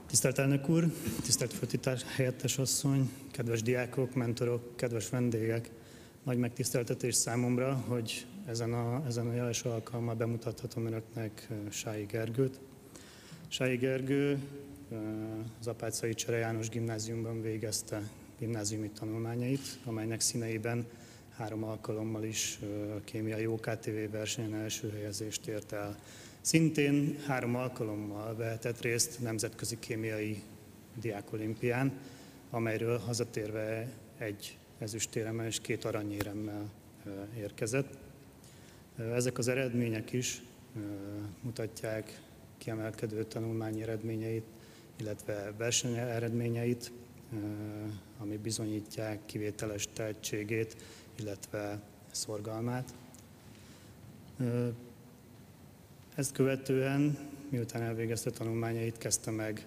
Tisztelt elnök úr, tisztelt főtitkár helyettes asszony, kedves diákok, mentorok, kedves vendégek! Nagy megtiszteltetés számomra, hogy ezen a jeles alkalommal bemutathatom önöknek Sályi Gergőt. Sályi Gergő az Apáczai Csere János Gimnáziumban végezte gimnáziumi tanulmányait, amelynek színeiben 3 alkalommal is a kémiai OKTV versenyen első helyezést ért el. Szintén 3 alkalommal vehetett részt nemzetközi kémiai diákolimpián, amelyről hazatérve 1 ezüstéremmel és 2 aranyéremmel érkezett. Ezek az eredmények is mutatják kiemelkedő tanulmányi eredményeit, illetve verseny eredményeit, ami bizonyítják kivételes tehetségét, illetve szorgalmát. Ezt követően, miután elvégezte tanulmányait, kezdte meg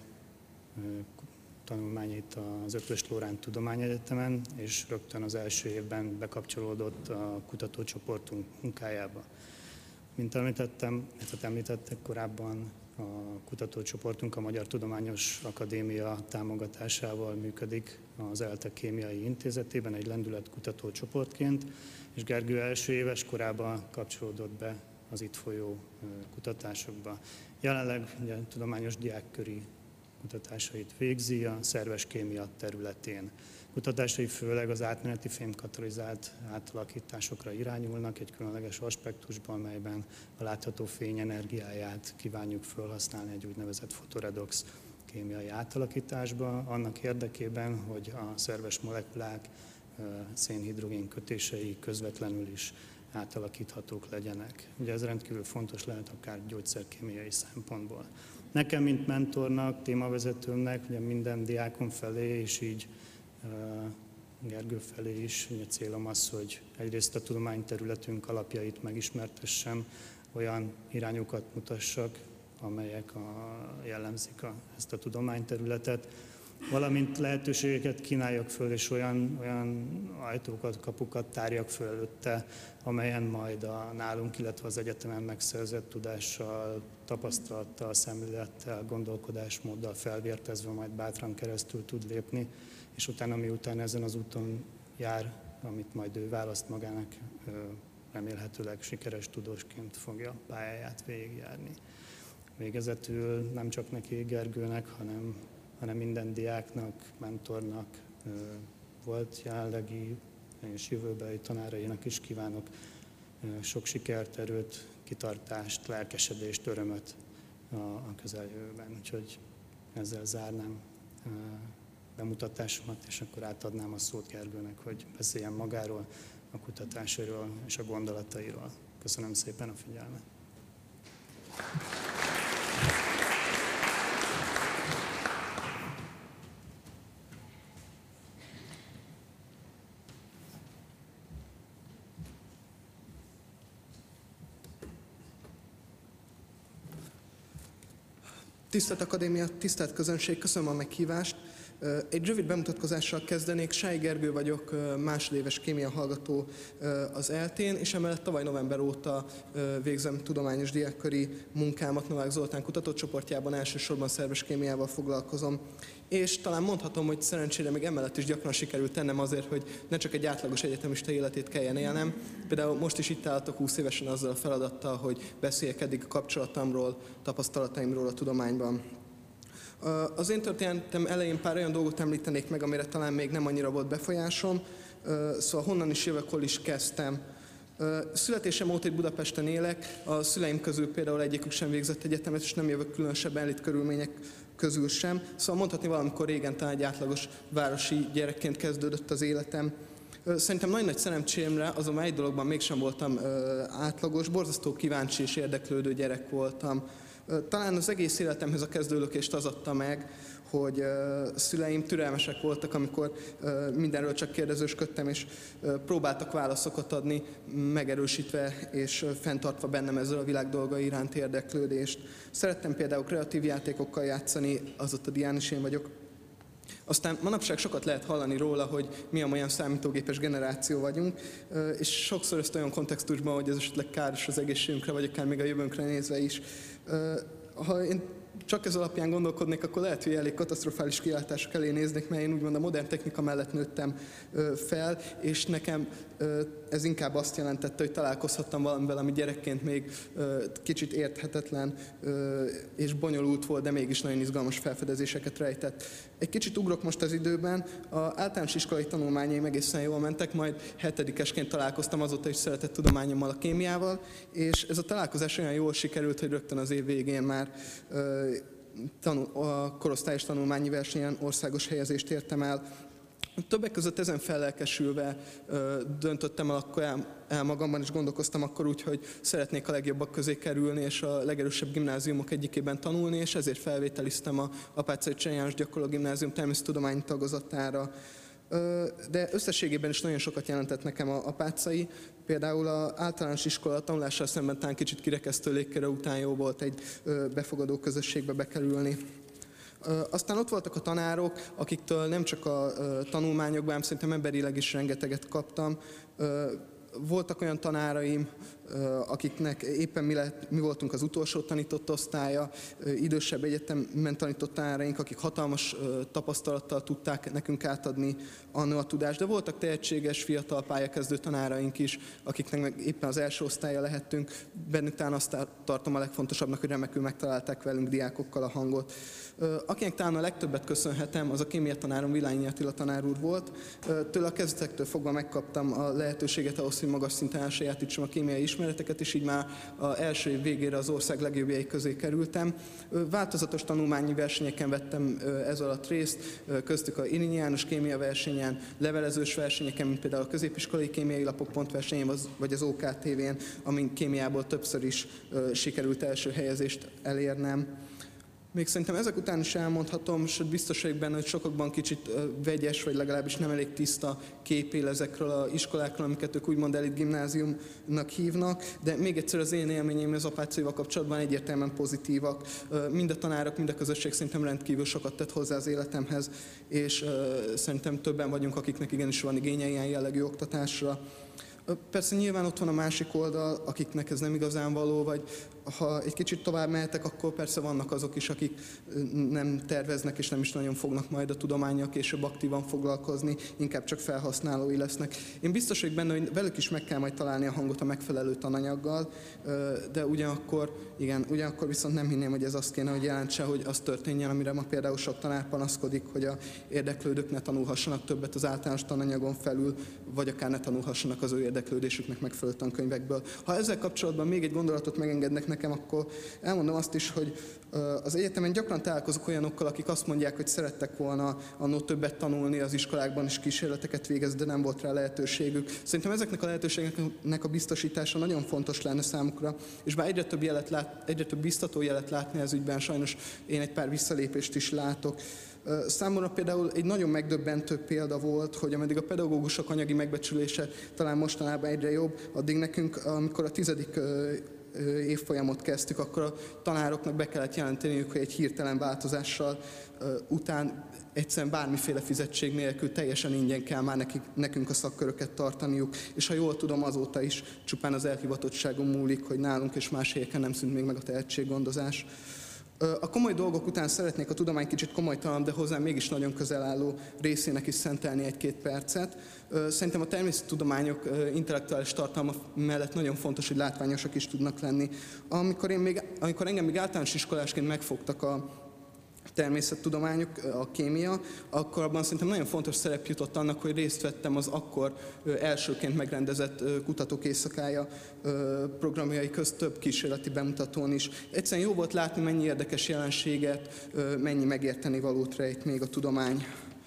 tanulmányait az Eötvös Loránd Tudományegyetemen, és rögtön az első évben bekapcsolódott a kutatócsoportunk munkájába. Mint említettek korábban, a kutatócsoportunk a Magyar Tudományos Akadémia támogatásával működik az ELTE Kémiai Intézetében egy lendületkutató csoportként, és Gergő első éves korában kapcsolódott be az itt folyó kutatásokba. Jelenleg ugye, tudományos diákköri kutatásait végzi a szerves kémia területén. Kutatásai főleg az átmeneti fémkatalizált átalakításokra irányulnak egy különleges aspektusban, melyben a látható fény energiáját kívánjuk felhasználni egy úgynevezett fotoredox kémiai átalakításba, annak érdekében, hogy a szerves molekulák szénhidrogén kötései közvetlenül is átalakíthatók legyenek. Ugye ez rendkívül fontos lehet akár gyógyszerkémiai szempontból. Nekem, mint mentornak, témavezetőmnek, ugye minden diákom felé, és így Gergő felé is, ugye célom az, hogy egyrészt a tudományterületünk alapjait megismertessem, olyan irányokat mutassak, amelyek jellemzik ezt a tudományterületet, valamint lehetőségeket kínáljak föl, és olyan ajtókat, kapukat tárjak föl előtte, amelyen majd a nálunk, illetve az egyetemen megszerzett tudással, tapasztalattal, szemlélettel, gondolkodásmóddal felvértezve majd bátran keresztül tud lépni, és utána, miután ezen az úton jár, amit majd ő választ magának, remélhetőleg sikeres tudósként fogja pályáját végigjárni. Végezetül nem csak neki, Gergőnek, hanem minden diáknak, mentornak, volt jelenlegi és jövőbeli tanárainak is kívánok sok sikert, erőt, kitartást, lelkesedést, örömöt a közeljövőben. Úgyhogy ezzel zárnám bemutatásomat, és akkor átadnám a szót Gergőnek, hogy beszéljen magáról, a kutatásairól és a gondolatairól. Köszönöm szépen a figyelmet! Tisztelt Akadémia, tisztelt közönség, köszönöm a meghívást. Egy rövid bemutatkozással kezdenék. Sályi Gergő vagyok, másodéves kémia hallgató az ELTE-n, és emellett tavaly november óta végzem tudományos diákköri munkámat Novák Zoltán kutatócsoportjában, elsősorban szerves kémiával foglalkozom. És talán mondhatom, hogy szerencsére még emellett is gyakran sikerült tennem azért, hogy ne csak egy átlagos egyetemista életét kelljen élnem. Például most is itt álltok 20 évesen azzal a feladattal, hogy beszéljek eddig a kapcsolatomról, tapasztalataimról a tudományban. Az én történetem elején pár olyan dolgot említenék meg, amire talán még nem annyira volt befolyásom. Szóval honnan is jövök, hol is kezdtem. Születésem óta itt Budapesten élek, a szüleim közül például egyikük sem végzett egyetemet, és nem jövök különösebben elit körülmények közül sem. Szóval mondhatni valamikor régen talán egy átlagos városi gyerekként kezdődött az életem. Szerintem nagy-nagy szerencsémre azonban egy dologban mégsem voltam átlagos, borzasztó kíváncsi és érdeklődő gyerek voltam. Talán az egész életemhez a kezdőlökést az adta meg, hogy szüleim türelmesek voltak, amikor mindenről csak kérdezősködtem, és próbáltak válaszokat adni, megerősítve és fenntartva bennem ezzel a világ dolgai iránt érdeklődést. Szerettem például kreatív játékokkal játszani, az ott a dián is én vagyok. Aztán manapság sokat lehet hallani róla, hogy mi olyan számítógépes generáció vagyunk, és sokszor ezt olyan kontextusban, hogy ez esetleg káros az egészségünkre, vagy akár még a jövőnkre nézve is. Ha én csak ez alapján gondolkodnék, akkor lehet, hogy elég katasztrofális kilátások elé néznék, mert én úgymond a modern technika mellett nőttem fel, és nekem ez inkább azt jelentette, hogy találkozhattam valamivel, ami gyerekként még kicsit érthetetlen és bonyolult volt, de mégis nagyon izgalmas felfedezéseket rejtett. Egy kicsit ugrok most az időben, az általános iskolai tanulmányaim egészen jól mentek, majd 7-esként találkoztam azóta is szeretett tudományommal, a kémiával, és ez a találkozás olyan jól sikerült, hogy rögtön az év végén már a korosztályos tanulmányi versenyen országos helyezést értem el. Többek között ezen fellelkesülve döntöttem el magamban, és gondolkoztam akkor úgy, hogy szeretnék a legjobbak közé kerülni, és a legerősebb gimnáziumok egyikében tanulni, és ezért felvételiztem a Apáczai Cseh János Gyakorló Gimnázium természettudományi tagozatára. De összességében is nagyon sokat jelentett nekem a Apáczai. Például az általános iskola tanulással szemben talán kicsit kirekesztő légköre után jó volt egy befogadó közösségbe bekerülni. Aztán ott voltak a tanárok, akiktől nem csak a tanulmányokban, hanem szerintem emberileg is rengeteget kaptam. Voltak olyan tanáraim, akiknek éppen mi voltunk az utolsó tanított osztálya, idősebb egyetemen tanított tanáraink, akik hatalmas tapasztalattal tudták nekünk átadni annó a tudást, de voltak tehetséges, fiatal pályakezdő tanáraink is, akiknek meg éppen az első osztálya lehettünk. Bennük talán azt tartom a legfontosabbnak, hogy remekül megtalálták velünk diákokkal a hangot. Akinek talán a legtöbbet köszönhetem, az a kémia tanárom, Vilányi Attila tanár úr volt. Tőle a kezdetektől fogva megkaptam a lehetőséget ahhoz, hogy magas szinten elsajátítsam a kémiai ismereteket, és így már az első év végére az ország legjobbjai közé kerültem. Változatos tanulmányi versenyeken vettem ez alatt részt, köztük a Irinyi János kémia versenyen, levelezős versenyeken, mint például a középiskolai kémiai lapok pontversenyén, vagy az OKTV-n, amin kémiából többször is sikerült első helyezést elérnem. Még szerintem ezek után is elmondhatom, sőt biztos vagyok benne, hogy sokakban kicsit vegyes, vagy legalábbis nem elég tiszta kép él ezekről az iskolákról, amiket ők úgymond elit gimnáziumnak hívnak, de még egyszer az én élményeim az Apáczaival kapcsolatban egyértelműen pozitívak. Mind a tanárok, mind a közösség szerintem rendkívül sokat tett hozzá az életemhez, és szerintem többen vagyunk, akiknek igenis van igénye ilyen jellegű oktatásra. Persze nyilván ott van a másik oldal, akiknek ez nem igazán való, vagy ha egy kicsit tovább mehetek, akkor persze vannak azok is, akik nem terveznek és nem is nagyon fognak majd a tudománnyal később aktívan foglalkozni, inkább csak felhasználói lesznek. Én biztos vagyok benne, hogy velük is meg kell majd találni a hangot a megfelelő tananyaggal, de ugyanakkor viszont nem hinném, hogy ez azt kéne, hogy jelentse, hogy az történjen, amire ma például sok tanár panaszkodik, hogy a érdeklődők ne tanulhassanak többet az általános tananyagon felül, vagy akár ne tanulhassanak az ő érdeklődésüknek megfelelő tankönyvekből. Ha ezzel kapcsolatban még egy gondolatot megengednek nekem, akkor elmondom azt is, hogy az egyetemen gyakran találkozok olyanokkal, akik azt mondják, hogy szerettek volna annó többet tanulni, az iskolákban is kísérleteket végezni, de nem volt rá lehetőségük. Szerintem ezeknek a lehetőségeknek a biztosítása nagyon fontos lenne számukra, és bár egyre több biztató jelet látni ez ügyben, sajnos én egy pár visszalépést is látok. Számomra például egy nagyon megdöbbentő példa volt, hogy ameddig a pedagógusok anyagi megbecsülése talán mostanában egyre jobb, addig nekünk, amikor a 10. évfolyamot kezdtük, akkor a tanároknak be kellett jelenteniük, hogy egy hirtelen változással után egyszerűen bármiféle fizetség nélkül teljesen ingyen kell már nekünk a szakköröket tartaniuk, és ha jól tudom, azóta is csupán az elhivatottságon múlik, hogy nálunk és más helyeken nem szűnt még meg a tehetséggondozás. A komoly dolgok után szeretnék a tudomány kicsit komolytalan, de hozzám mégis nagyon közel álló részének is szentelni 1-2 percet. Szerintem a természettudományok intellektuális tartalma mellett nagyon fontos, hogy látványosak is tudnak lenni. Amikor engem még általános iskolásként megfogtak a természettudományok, a kémia, akkor abban szerintem nagyon fontos szerep jutott annak, hogy részt vettem az akkor elsőként megrendezett Kutatók Éjszakája programjai közt több kísérleti bemutatón is. Egyszerűen jó volt látni, mennyi érdekes jelenséget, mennyi megérteni valót rejt még a tudomány.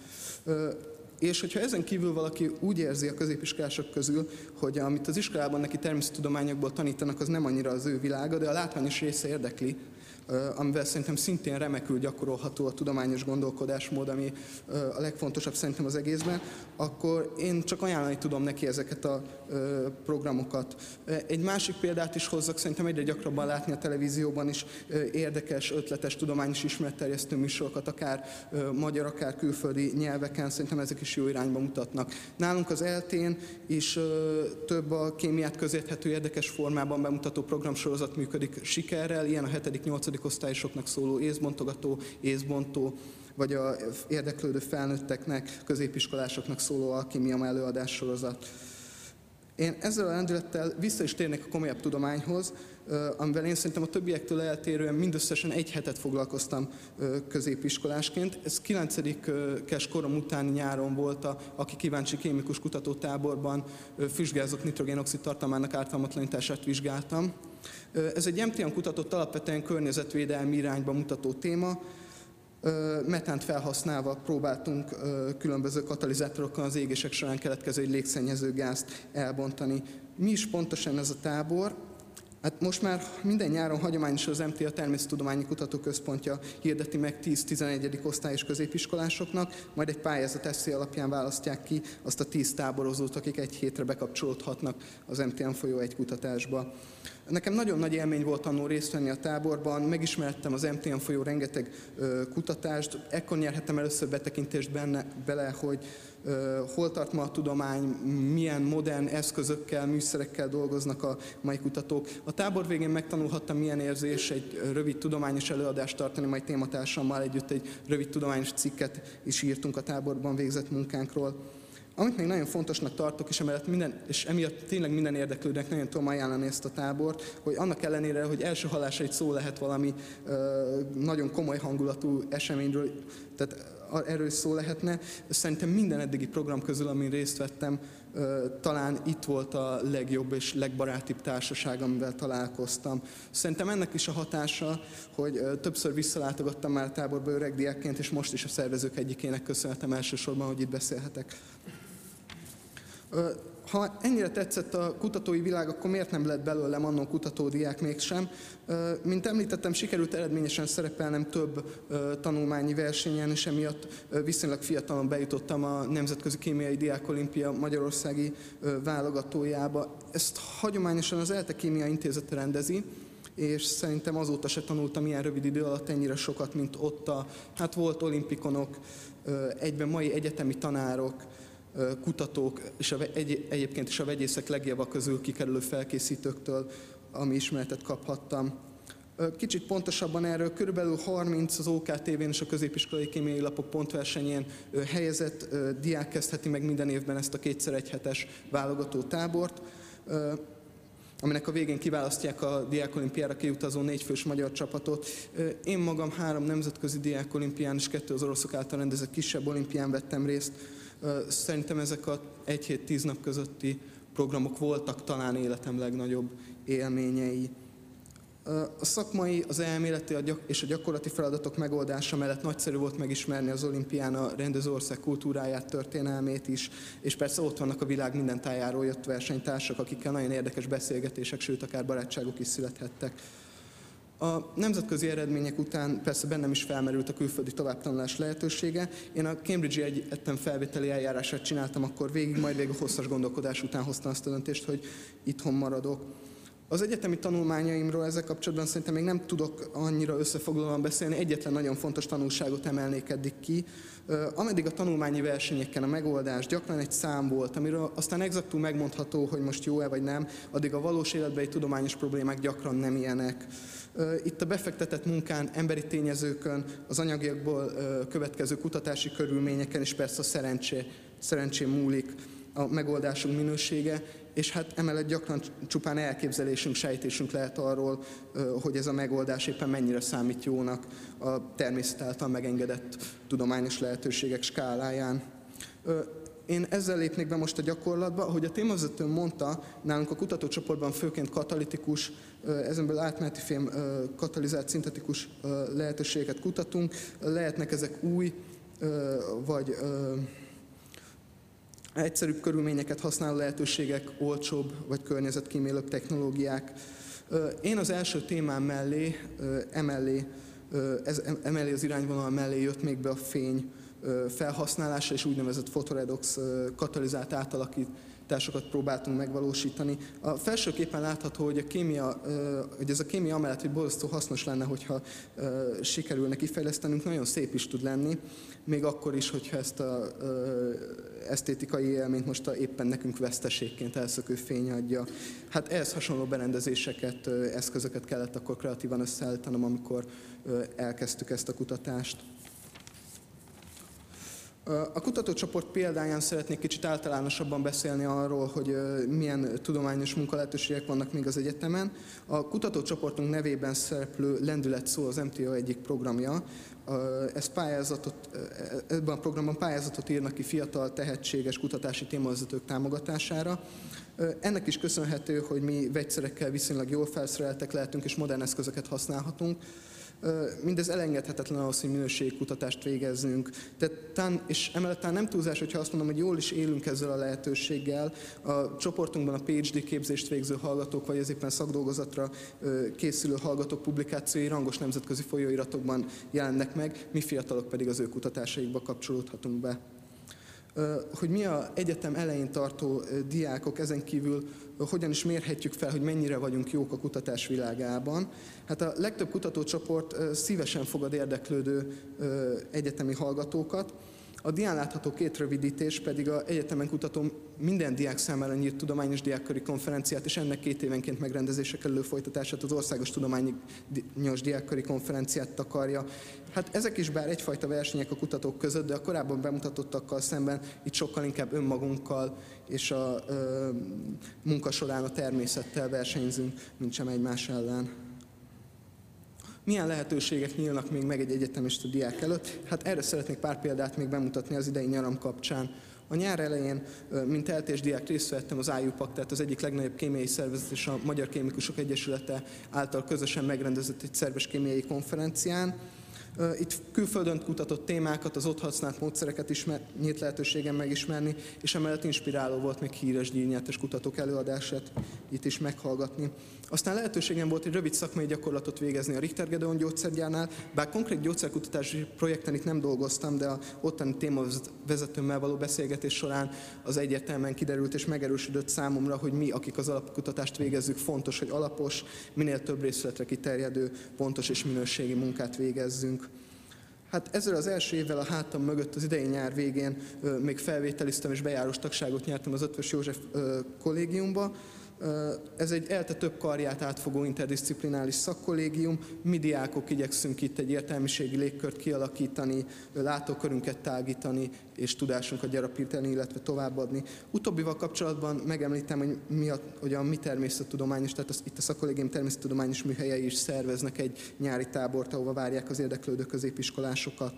És hogyha ezen kívül valaki úgy érzi a középiskolások közül, hogy amit az iskolában neki természettudományokból tanítanak, az nem annyira az ő világa, de a látványos része érdekli, amivel szerintem szintén remekül gyakorolható a tudományos gondolkodásmód, ami a legfontosabb szerintem az egészben, akkor én csak ajánlani tudom neki ezeket a programokat. Egy másik példát is hozzak, szerintem egyre gyakrabban látni a televízióban is érdekes, ötletes, tudományos ismeretterjesztő műsorokat, akár magyar, akár külföldi nyelveken, szerintem ezek is jó irányba mutatnak. Nálunk az ELTE-n is több a kémiát közérthető érdekes formában bemutató programsorozat működik sikerrel, ilyen a 7.-8. osztályosoknak szóló észbontogató, észbontó, vagy a érdeklődő felnőtteknek, középiskolásoknak szóló alkímia előadás sorozat. Én ezzel a lendülettel vissza is térnék a komolyabb tudományhoz, amivel én szerintem a többiektől eltérően mindösszesen egy hetet foglalkoztam középiskolásként. Ez 9-es korom utáni nyáron volt a Aki kíváncsi kémikus kutatótáborban füstgázok nitrogénoxid tartalmának ártalmatlanítását vizsgáltam. Ez egy MTM kutatott alapvetően környezetvédelmi irányba mutató téma. Metánt felhasználva próbáltunk különböző katalizátorokkal az égések során keletkező egy légszennyező gázt elbontani. Mi is pontosan ez a tábor? Hát most már minden nyáron hagyományosan az MTA Természettudományi Kutatóközpontja hirdeti meg 10-11. osztályos középiskolásoknak, majd egy pályázat esszé alapján választják ki azt a 10 táborozót, akik egy hétre bekapcsolódhatnak az MTN folyó egy kutatásba. Nekem nagyon nagy élmény volt annól részt venni a táborban, megismertem az MTN folyó rengeteg kutatást, ekkor nyerhettem először betekintést bele, hogy hol tart ma a tudomány, milyen modern eszközökkel, műszerekkel dolgoznak a mai kutatók. A tábor végén megtanulhattam, milyen érzés egy rövid tudományos előadást tartani, majd tématársammal együtt egy rövid tudományos cikket is írtunk a táborban végzett munkánkról. Amit még nagyon fontosnak tartok, és emiatt tényleg minden érdeklődőnek nagyon tudom ajánlani ezt a tábort, hogy annak ellenére, hogy első hallásra egy szó lehet valami nagyon komoly hangulatú eseményről, tehát erről is szó lehetne, szerintem minden eddigi program közül, amin részt vettem, talán itt volt a legjobb és legbarátibb társaság, amivel találkoztam. Szerintem ennek is a hatása, hogy többször visszalátogattam már a táborba öreg diákként, és most is a szervezők egyikének köszönhetem elsősorban, hogy itt beszélhetek. Ha ennyire tetszett a kutatói világ, akkor miért nem lett belőlem annó kutatódiák mégsem? Mint említettem, sikerült eredményesen szerepelnem több tanulmányi versenyen, és emiatt viszonylag fiatalon bejutottam a Nemzetközi Kémiai Diákolimpia magyarországi válogatójába. Ezt hagyományosan az ELTE Kémia Intézete rendezi, és szerintem azóta se tanultam ilyen rövid idő alatt ennyire sokat, mint ott volt olimpikonok, egyben mai egyetemi tanárok, kutatók, és egyébként is a vegyészek legjavak közül kikerülő felkészítőktől, ami ismeretet kaphattam. Kicsit pontosabban erről, körülbelül 30 az OKTV-n és a Középiskolai Kémiai Lapok pontversenyén helyezett diák kezdheti meg minden évben ezt a 2x1 hetes válogató tábort, aminek a végén kiválasztják a diákolimpiára kiutazó 4 fős magyar csapatot. Én magam 3 nemzetközi diákolimpián és 2 az oroszok által rendezett kisebb olimpián vettem részt. Szerintem ezek a 1 hét 10 nap közötti programok voltak talán életem legnagyobb élményei. A szakmai, az elméleti és a gyakorlati feladatok megoldása mellett nagyszerű volt megismerni az olimpián a rendező ország kultúráját, történelmét is, és persze ott vannak a világ minden tájáról jött versenytársak, akikkel nagyon érdekes beszélgetések, sőt akár barátságok is születhettek. A nemzetközi eredmények után persze bennem is felmerült a külföldi továbbtanulás lehetősége. Én a Cambridge-i Egyetem felvételi eljárását csináltam akkor végig, majd végig a hosszas gondolkodás után hoztam azt a döntést, hogy itthon maradok. Az egyetemi tanulmányaimról ezzel kapcsolatban szerintem még nem tudok annyira összefoglalóan beszélni, egyetlen nagyon fontos tanulságot emelnék eddig ki. Ameddig a tanulmányi versenyeken a megoldás gyakran egy szám volt, amiről aztán exaktul megmondható, hogy most jó-e vagy nem, addig a valós életbeli tudományos problémák gyakran nem ilyenek. Itt a befektetett munkán, emberi tényezőkön, az anyagiakból következő kutatási körülményeken és persze a szerencsén múlik a megoldásunk minősége, és hát emellett gyakran csupán elképzelésünk, sejtésünk lehet arról, hogy ez a megoldás éppen mennyire számít jónak a természet által megengedett tudományos lehetőségek skáláján. Én ezzel lépnék be most a gyakorlatba. Ahogy a témavezető mondta, nálunk a kutatócsoportban főként katalitikus, ezenből átmeneti fém katalizált szintetikus lehetőségeket kutatunk. Lehetnek ezek új, vagy egyszerűbb körülményeket használó lehetőségek, olcsóbb vagy környezetkímélőbb technológiák. Én az első témám emellé az irányvonal mellé jött még be a fény felhasználása és úgynevezett fotoredox katalizált kutatásokat próbáltunk megvalósítani. A felső képen látható, hogy ez a kémia amellett, hogy borzasztó hasznos lenne, hogyha sikerülne kifejlesztenünk, nagyon szép is tud lenni, még akkor is, hogyha ezt az esztétikai élményt most éppen nekünk veszteségként elszökő fény adja. Hát ehhez hasonló berendezéseket, eszközöket kellett akkor kreatívan összeállítanom, amikor elkezdtük ezt a kutatást. A kutatócsoport példáján szeretnék kicsit általánosabban beszélni arról, hogy milyen tudományos munkalehetőségek vannak még az egyetemen. A kutatócsoportunk nevében szereplő Lendület szó az MTO egyik programja. Ebben a programban pályázatot írnak ki fiatal, tehetséges kutatási témavezetők támogatására. Ennek is köszönhető, hogy mi vegyszerekkel viszonylag jól felszereltek lehetünk és modern eszközöket használhatunk. Mindez elengedhetetlen ahhoz, hogy minőségi kutatást végezzünk. És emellett nem túlzás, hogyha azt mondom, hogy jól is élünk ezzel a lehetőséggel. A csoportunkban a PhD képzést végző hallgatók, vagy az éppen szakdolgozatra készülő hallgatók publikációi rangos nemzetközi folyóiratokban jelennek meg, mi fiatalok pedig az ő kutatásaikba kapcsolódhatunk be. Hogy mi az egyetem elején tartó diákok, ezen kívül hogyan is mérhetjük fel, hogy mennyire vagyunk jók a kutatás világában. Hát a legtöbb kutatócsoport szívesen fogad érdeklődő egyetemi hallgatókat. A dián látható két rövidítés pedig az egyetemen kutató minden diák számára nyílt tudományos diákköri konferenciát, és ennek 2 évenként megrendezésre kerülő folytatását, az Országos Tudományos Diákköri Konferenciát takarja. Hát ezek is bár egyfajta versenyek a kutatók között, de a korábban bemutatottakkal szemben itt sokkal inkább önmagunkkal és a munka során a természettel versenyzünk, mint sem egymás ellen. Milyen lehetőségek nyílnak még meg egy egyetemista diák előtt? Hát erre szeretnék pár példát még bemutatni az idei nyaram kapcsán. A nyár elején, mint eltés diák részt vettem az IUPAC, tehát az egyik legnagyobb kémiai szervezet és a Magyar Kémikusok Egyesülete által közösen megrendezett egy szerves kémiai konferencián. Itt külföldön kutatott témákat, az ott használt módszereket nyílt lehetőségem megismerni, és emellett inspiráló volt még híres díjnyertes kutatók előadását itt is meghallgatni. Aztán lehetőségem volt egy rövid szakmai gyakorlatot végezni a Richter Gedeon gyógyszergyárnál, bár konkrét gyógyszerkutatási projekten itt nem dolgoztam, de a ottani témavezetőmmel való beszélgetés során az egyértelműen kiderült és megerősödött számomra, hogy mi, akik az alapkutatást végezzük, fontos, hogy alapos, minél több részletre kiterjedő, pontos és minőségi munkát végezzünk. Hát ezzel az első évvel a hátam mögött az idei nyár végén még felvételiztem és bejárós tagságot nyertem az Eötvös József kollégiumba. Ez egy ELTE több karját átfogó interdisziplinális szakkollégium. Mi diákok igyekszünk itt egy értelmiségi légkört kialakítani, látókörünket tágítani és tudásunkat gyarapítani, illetve továbbadni. Utóbbival kapcsolatban megemlítem, hogy a mi természettudományos, tehát itt a szakkollégium természettudományos műhelyei is szerveznek egy nyári tábort, ahova várják az érdeklődő középiskolásokat.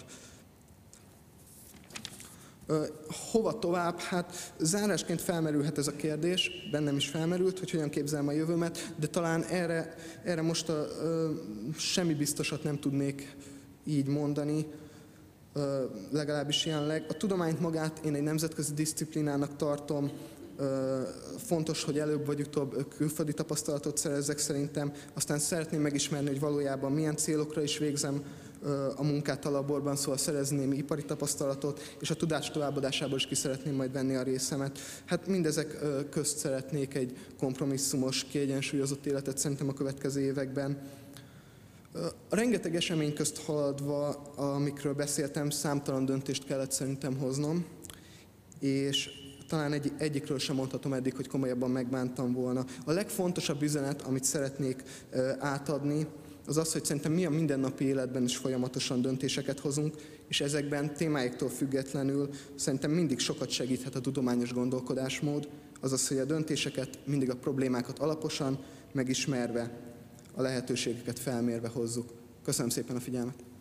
Hova tovább? Hát zárásként felmerülhet ez a kérdés, bennem is felmerült, hogy hogyan képzelem a jövőmet, de talán erre most semmi biztosat nem tudnék így mondani, legalábbis jelenleg. A tudományt magát én egy nemzetközi diszciplinának tartom, fontos, hogy előbb vagy utóbb külföldi tapasztalatot szerezzek szerintem, aztán szeretném megismerni, hogy valójában milyen célokra is végzem a munkát a laborban, szóval szerezni némi ipari tapasztalatot, és a tudás továbbadásából is ki szeretném majd venni a részemet. Hát mindezek közt szeretnék egy kompromisszumos, kiegyensúlyozott életet szerintem a következő években. A rengeteg esemény közt haladva, amikről beszéltem, számtalan döntést kellett szerintem hoznom, és talán egyikről sem mondhatom eddig, hogy komolyabban megbántam volna. A legfontosabb üzenet, amit szeretnék átadni, az az, hogy szerintem mi a mindennapi életben is folyamatosan döntéseket hozunk, és ezekben témáiktól függetlenül szerintem mindig sokat segíthet a tudományos gondolkodásmód, azaz, hogy a döntéseket, mindig a problémákat alaposan, megismerve, a lehetőségeket felmérve hozzuk. Köszönöm szépen a figyelmet!